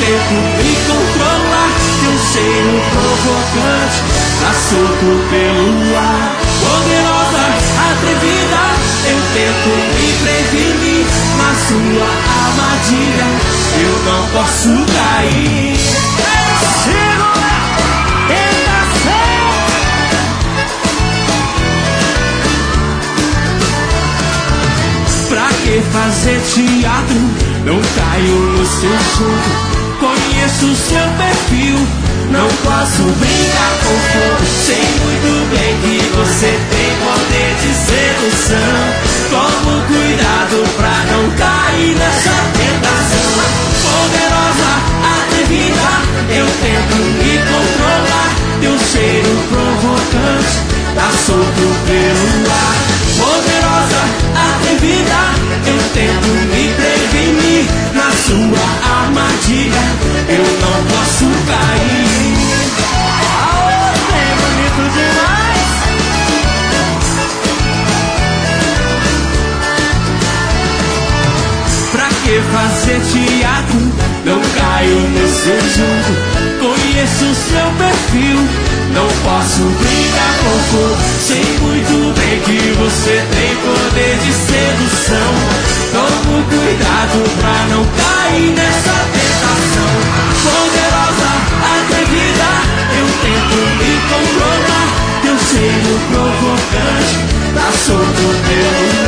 tento me controlar, teu cheiro provocante tá solto pelo ar. Poderosa, atrevida, eu tento me prevenir, na sua armadilha eu não posso cair. Segura, tentação. Pra que fazer teatro? Não caio no seu jogo. Conheço seu perfil, não posso brincar com fogo. Sei muito bem que você tem poder de sedução. Tomo cuidado pra não cair nessa tentação. Poderosa, atrevida, eu tento me controlar, teu cheiro provocante tá solto pelo ar. Poderosa, atrevida, eu tento me prevenir, na sua armadilha eu não posso cair. Aô, é bonito demais. Pra que fazer teatro? Não caio no seu jogo. Conheço seu perfil, não posso brincar com fogo. Sei muito bem que você tem poder de sedução. Tomo cuidado pra não cair nessa tentação. Poderosa, atrevida, eu tento me controlar, teu cheiro provocante tá solto pelo